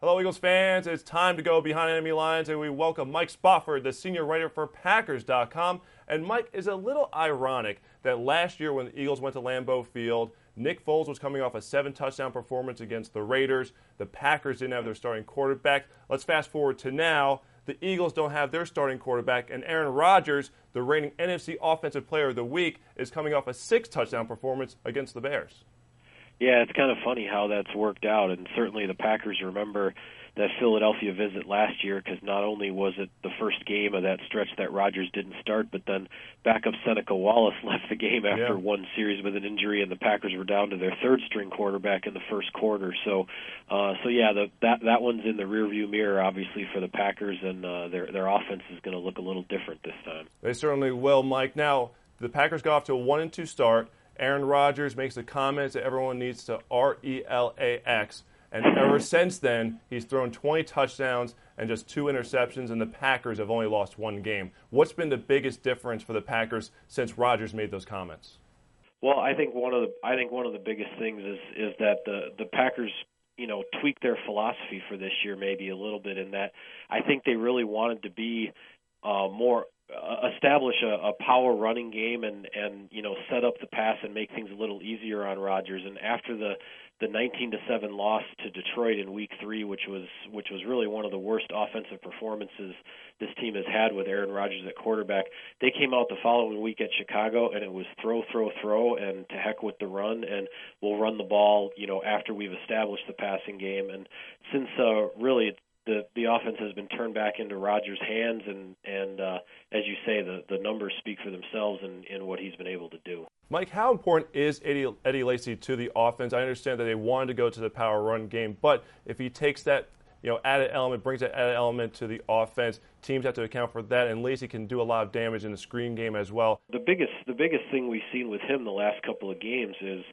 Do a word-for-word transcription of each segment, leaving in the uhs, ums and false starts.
Hello, Eagles fans. It's time to go behind enemy lines, and we welcome Mike Spofford, the senior writer for Packers dot com. And Mike, is a little ironic that last year when the Eagles went to Lambeau Field, Nick Foles was coming off a seven-touchdown performance against the Raiders. The Packers didn't have their starting quarterback. Let's fast forward to now. The Eagles don't have their starting quarterback, and Aaron Rodgers, the reigning N F C Offensive Player of the Week, is coming off a six-touchdown performance against the Bears. Yeah, it's kind of funny how that's worked out, and certainly the Packers remember that Philadelphia visit last year because not only was it the first game of that stretch that Rodgers didn't start, but then backup Seneca Wallace left the game after yeah. one series with an injury, and the Packers were down to their third-string quarterback in the first quarter. So, uh, so yeah, the, that that one's in the rearview mirror, obviously, for the Packers, and uh, their their offense is going to look a little different this time. They certainly will, Mike. Now, the Packers got off to a one and two start. Aaron Rodgers makes the comments that everyone needs to R E L A X. And ever since then, he's thrown twenty touchdowns and just two interceptions, and the Packers have only lost one game. What's been the biggest difference for the Packers since Rodgers made those comments? Well, I think one of the I think one of the biggest things is is that the the Packers, you know, tweaked their philosophy for this year maybe a little bit in that I think they really wanted to be uh, more uh, establish a, a power running game and and you know set up the pass and make things a little easier on Rodgers. And after the the nineteen to seven loss to Detroit in week three, which was which was really one of the worst offensive performances this team has had with Aaron Rodgers at quarterback, they came out the following week at Chicago, and it was throw, throw, throw, and to heck with the run, and we'll run the ball, you know, after we've established the passing game. And since uh, really the the offense has been turned back into Rodgers' hands, and and uh, as you say, the the numbers speak for themselves in, in what he's been able to do. Mike, how important is Eddie, Eddie Lacy to the offense? I understand that they wanted to go to the power run game, but if he takes that, you know, added element, brings that added element to the offense, teams have to account for that, and Lacy can do a lot of damage in the screen game as well. The biggest the biggest thing we've seen with him the last couple of games is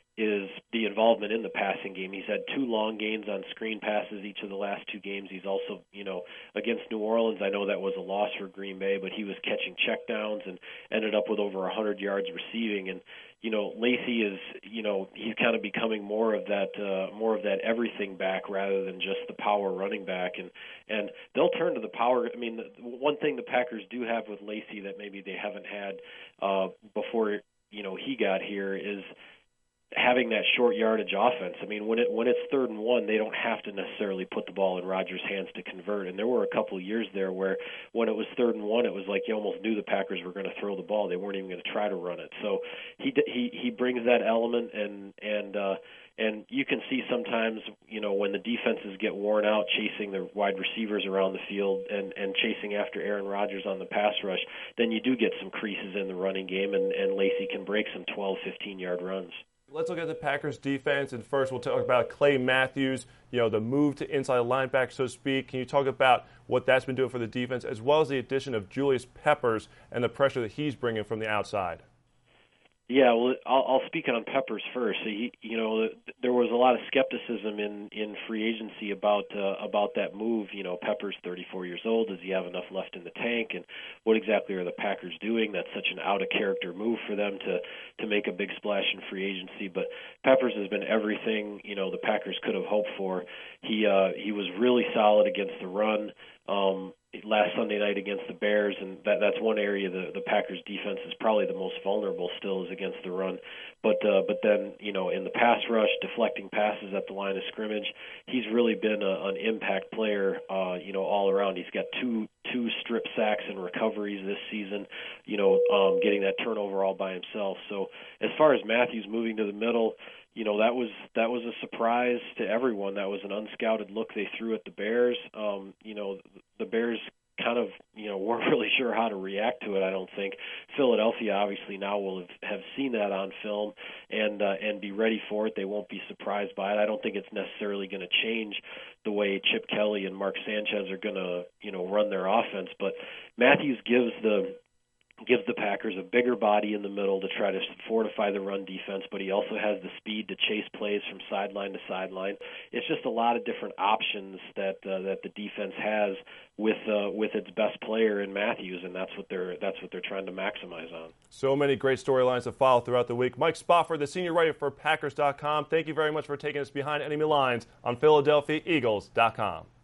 is the involvement in the passing game. He's had two long gains on screen passes each of the last two games. He's also, you know, against New Orleans, I know that was a loss for Green Bay, but he was catching checkdowns and ended up with over one hundred yards receiving. And, you know, Lacy is, you know, he's kind of becoming more of that uh, more of that everything back rather than just the power running back. And, and they'll turn to the power. I mean, the, one thing the Packers do have with Lacy that maybe they haven't had uh, before, you know, he got here is having that short yardage offense. I mean, when it when it's third and one, they don't have to necessarily put the ball in Rodgers' hands to convert. And there were a couple of years there where when it was third and one, it was like you almost knew the Packers were going to throw the ball. They weren't even going to try to run it. So he he he brings that element, and and uh, and you can see sometimes, you know, when the defenses get worn out chasing the wide receivers around the field and and chasing after Aaron Rodgers on the pass rush, then you do get some creases in the running game, and and Lacy can break some twelve, fifteen yard runs. Let's look at the Packers' defense, and first we'll talk about Clay Matthews, you know, the move to inside linebacker, so to speak. Can you talk about what that's been doing for the defense, as well as the addition of Julius Peppers and the pressure that he's bringing from the outside? Yeah, well, I'll, I'll speak on Peppers first. So he, you know, there was a lot of skepticism in, in free agency about uh, about that move. You know, Peppers, thirty-four years old. Does he have enough left in the tank? And what exactly are the Packers doing? That's such an out of character move for them to to make a big splash in free agency. But Peppers has been everything, you know, the Packers could have hoped for. He uh, he was really solid against the run. Um, last Sunday night against the Bears, and that, that's one area the, the Packers defense is probably the most vulnerable still is against the run. But uh, but then, you know, in the pass rush, deflecting passes at the line of scrimmage, he's really been a, an impact player, uh, you know, all around. He's got two two strip sacks and recoveries this season, you know, um, getting that turnover all by himself. So as far as Matthews moving to the middle, you know, that was that was a surprise to everyone. That was an unscouted look they threw at the Bears. Um, you know, the Bears kind of, you know, weren't really sure how to react to it, I don't think. Philadelphia obviously now will have, have seen that on film and uh, and be ready for it. They won't be surprised by it. I don't think it's necessarily going to change the way Chip Kelly and Mark Sanchez are going to, you know, run their offense. But Matthews gives the gives the Packers a bigger body in the middle to try to fortify the run defense, but he also has the speed to chase plays from sideline to sideline. It's just a lot of different options that uh, that the defense has with uh, with its best player in Matthews, and that's what they're that's what they're trying to maximize on. So many great storylines to follow throughout the week. Mike Spofford, the senior writer for Packers dot com, thank you very much for taking us behind enemy lines on Philadelphia Eagles dot com.